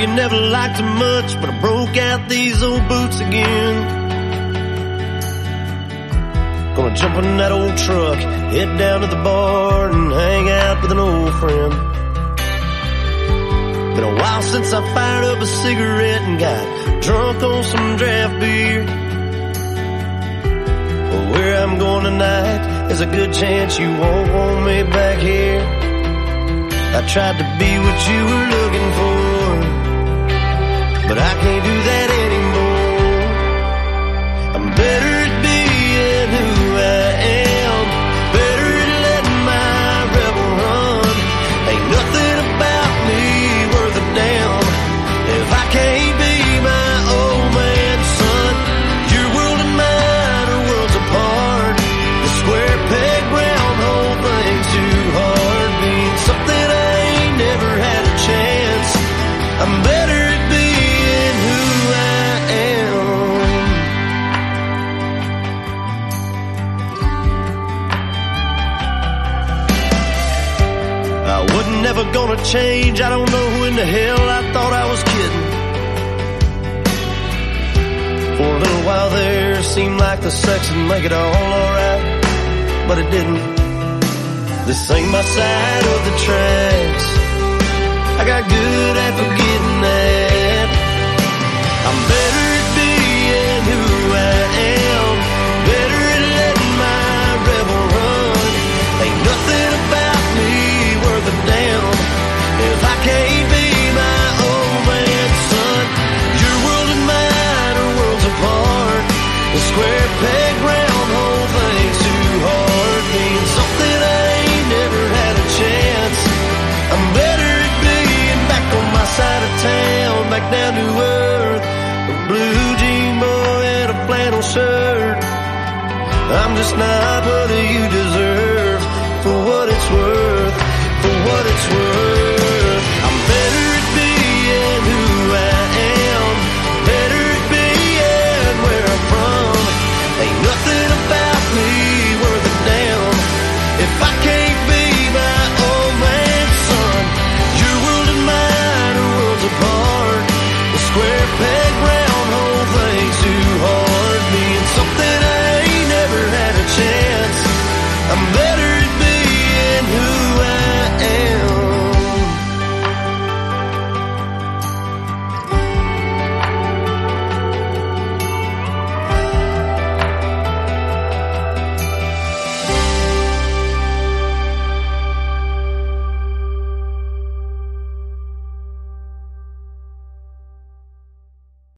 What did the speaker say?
you never liked them much, but I broke out these old boots again. Gonna jump in that old truck, head down to the bar and hang out with an old friend. Been a while since I fired up a cigarette and got drunk on some draft beer. But where I'm going tonight, there's a good chance you won't want me back here. I tried to be what you were looking for, but I can't do that anymore. I'm better at being who I am, better at letting my rebel run. Ain't nothing about me worth a damn if I can't be my old man's son. Your world and mine are worlds apart. The square peg round hole thing's too hard. Being something I ain't never had a chance. I'm better at being who I am. I wasn't never gonna change. I don't know who in the hell I thought I was kidding. For a little while there, seemed like the sex would make it all alright, but it didn't. This ain't my side of the tracks. I got good at forgetting that. I'm better at being who I am, better at letting my rebel run. Ain't nothing about me worth a damn if I can't be my old man's son. Your world and mine are worlds apart. The square peg round hole thing's too hard. Being something I ain't never had a chance. I'm better at being back on my side of town, back down to earth. A blue jean boy and a flannel shirt. I'm just not what you deserve.